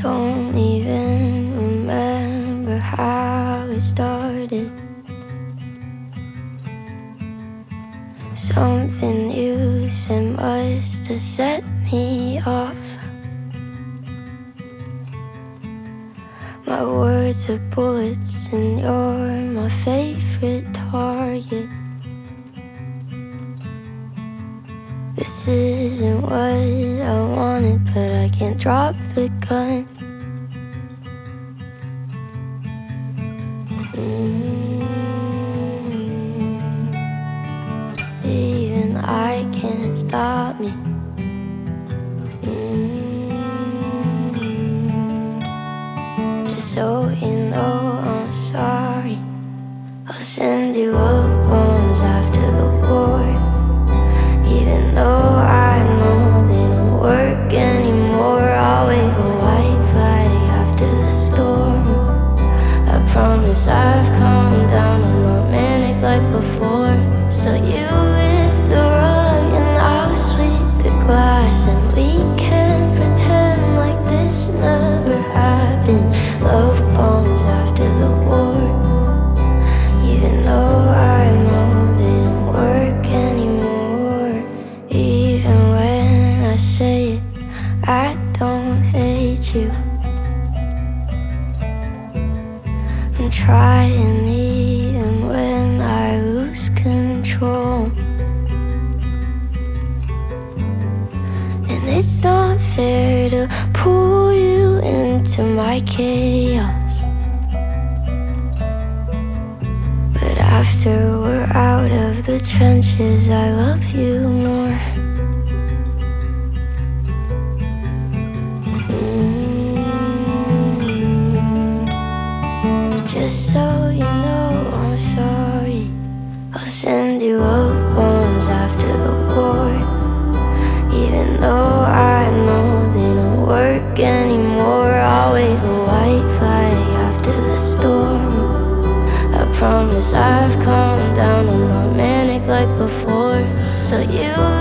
Don't even remember how it started. Something you said must have set me off. My words are bullets and you're my favorite target. This isn't what I wanted, but I can't drop the gun. Even I can't stop me. Just so you know I'm sorry. I'll send you love poems after the war. Even though I know they don't work anymore, I'll wave a white flag after the storm. I promise I've calmed down, I'm not manic like before. So you lift the rug and I'll sweep the glass, and we can pretend like this never happened. Love bombs after the war. Even though I know they don't work anymore. Even when I say it, I don't hate you. I'm trying even when I lose control. And it's not fair to pull you into my chaos, but after we're out of the trenches, I love you more. Just so you know I'm sorry. I'll send you love poems after the war. Even though I know they don't work anymore, I'll wave a white flag after the storm. I promise I've calmed down, I'm not manic like before. So you